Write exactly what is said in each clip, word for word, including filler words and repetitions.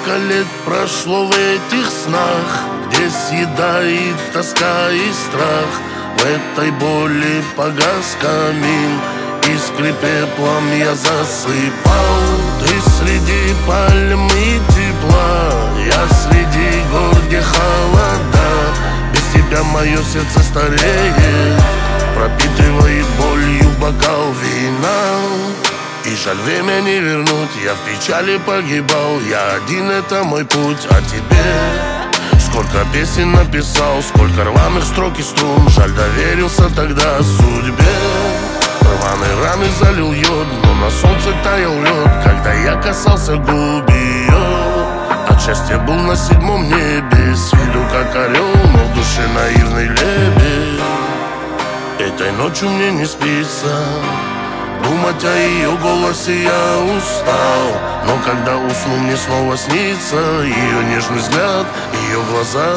Сколько лет прошло в этих снах, где съедает тоска и страх. В этой боли погас камин, искры пеплом я засыпал. Ты среди пальм и тепла, я среди гор, где холода. Без тебя мое сердце стареет, пропитывает болью бокал вина. И жаль, время не вернуть, я в печали погибал. Я один, это мой путь, а тебе сколько песен написал, сколько рваных строк и струн. Жаль, доверился тогда судьбе. Рваные раны залил йод, но на солнце таял лед, когда я касался губ ее. От счастья был на седьмом небе, с виду как орел, но в душе наивный лебедь. Этой ночью мне не спится, думать о ее голосе я устал. Но когда усну, мне снова снится ее нежный взгляд, ее глаза.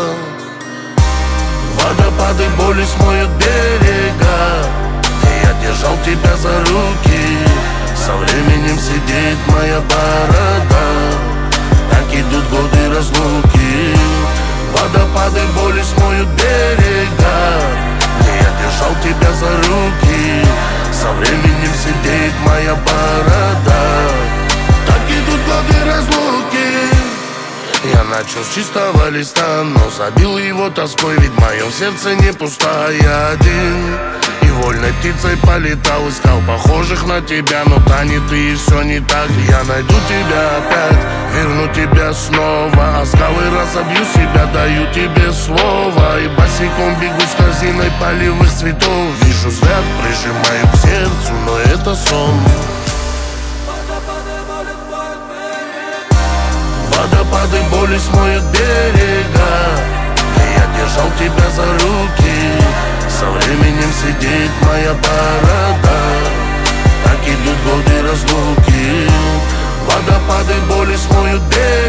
Водопады боли смоют берега, где я держал тебя за руки. Со временем сидит моя борода, так идут годы разлуки. Водопады боли смоют берега, где я держал тебя за руки. Со временем сидит моя борода, так идут годы разлуки. Я начал с чистого листа, но забил его тоской, ведь в моем сердце не пустая один. И вольной птицей полетал, искал похожих на тебя, но тянет и все не так. Я найду тебя опять, верну тебя снова, а скалы разобью себя, даю тебе слово. И босиком бегу с корзиной полевых цветов. Вижу взгляд, прижимаю к сердцу, но это сон. Водопады боли смоют берега, где я держал тебя за руки. Со временем сидит моя борода, так идут годы разлуки. Водопады боли смоют берега,